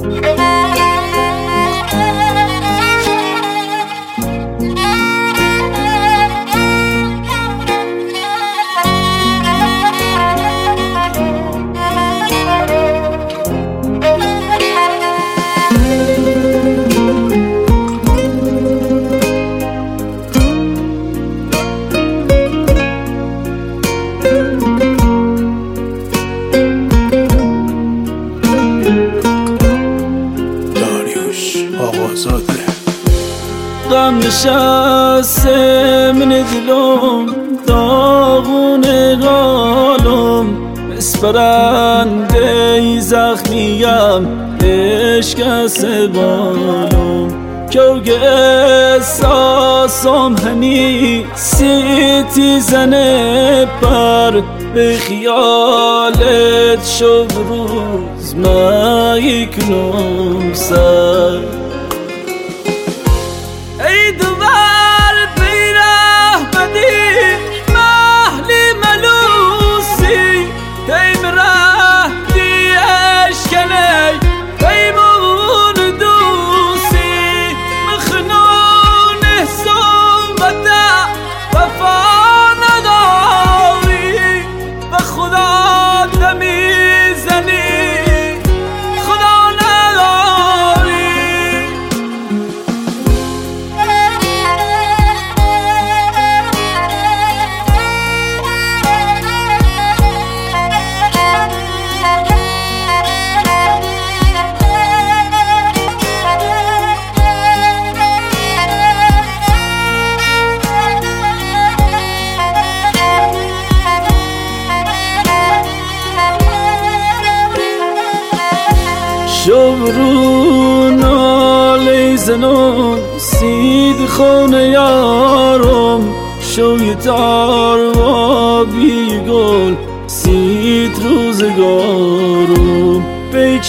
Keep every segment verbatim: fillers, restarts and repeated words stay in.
غم نشسته من دلم داغون حالم بسپرنده زخمیم عشق بالم که احساسم همی سیتی زنه پر به خیالت شب روز ما یکنم سر ای دوبار بیره بدی محلی ملوسی تیم رهدی اشکنی تیمون دوسی مخنون صحبته وفا نداری و خدا دمیزنی شبرو نالی زنم سید خونه یارم شوی تار و بیگل سید روزگارم بیک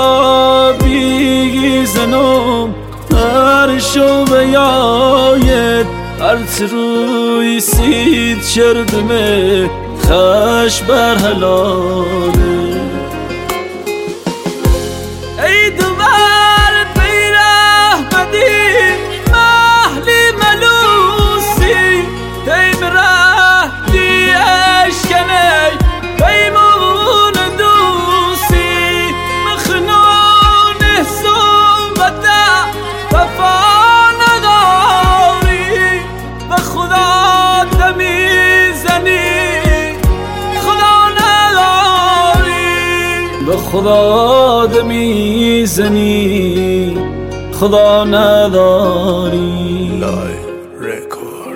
شرابی زنم هر شب یاید هر تروی سید شردمه خش بر حلاله ای دوبار بیره بدی محلی ملوسی تیم رهدی اشکنی تیمون دوسی مخنون صحبته وفا نداری و خدا دمیزنی خدا دمیزنی خدا نداری. لایو رکورد.